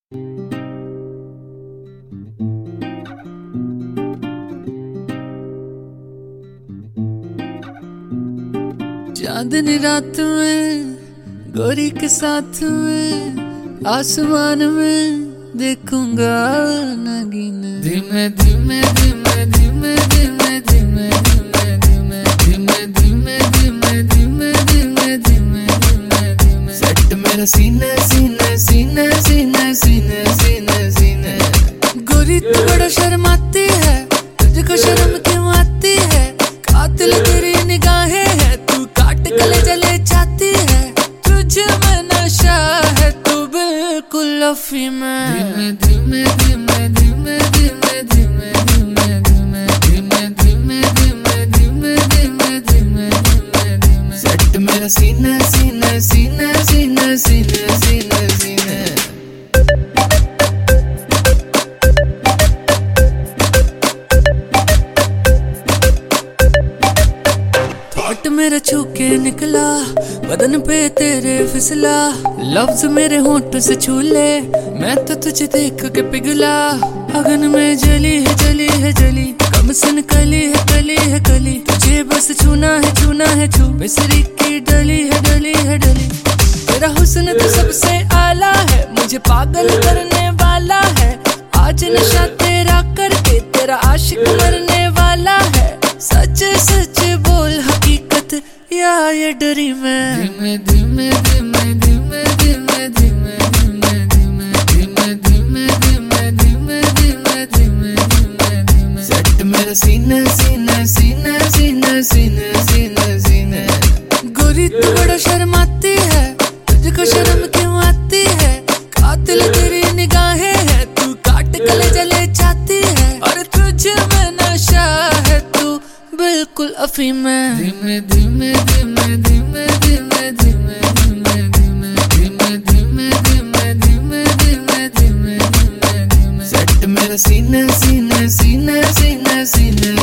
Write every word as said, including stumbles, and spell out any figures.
चांदनी रात में गोरी के साथ में आसमान में देखूंगा नगीन। धीमे धीमे धीमे धीमे धीमे धीमे धीमे धीमे धीमे धीमे धीमे धीमे धीमे धीमे धीमे धीमे सेट मेरा सीने सीने सीने सीने सीने सीने सीने। गोरी तू बड़ा शर्माती है, तुझको शर्म क्यों आती है? कातिल तेरी निगाहें है, तू काट गले जले चाहती है। तुझे में नशा है, तू बिल्कुल अफीम में। धीमे धीमे धीमे धीमे धीमे धीमे धीमे धीमे धीमे धीमे धीमे धीमे धीमे धीमे धीमे सेट मेरा सीने सीने सीने सीने सीने सीने सीने। थॉट मेरा छू के निकला, बदन पे तेरे फिसला। लफ्ज मेरे होंठ से छू ले, मैं तो तुझे देख के पिघला। अगन में जली है जली है जली, कम सन कली है कली है कली। तुझे बस छूना है छूना है छू, मिसरी की डली है डली है डली। तेरा हुस्न तो सबसे आला है, मुझे पागल करने वाला है। आज नशा तेरा करके तेरा आशिक मरने वाला है। सच सच बोल हकीकत या ये डरी मैं। धीमे धीमे धीमे धीमे धीमे धीमे धीमे धीमे धीमे धीमे धीमे धीमे धीमे धीमे धीमे धीमे सेट मेरा सीने सीने सीने सीने सीने सीने सीने। गोरी तू बड़ा शर्माती है, तुझको शर्म क्यों आती है? कातिल तेरी निगाहें है, तू काट गले जले चाहती है। और तुझे में नशा है, तू बिल्कुल अफीम में। धीमे धीमे धीमे धीमे धीमे धीमे धीमे धीमे धीमे धीमे धीमे धीमे धीमे धीमे धीमे धीमे सेट मेरा सीने सीने सीने सीने सीने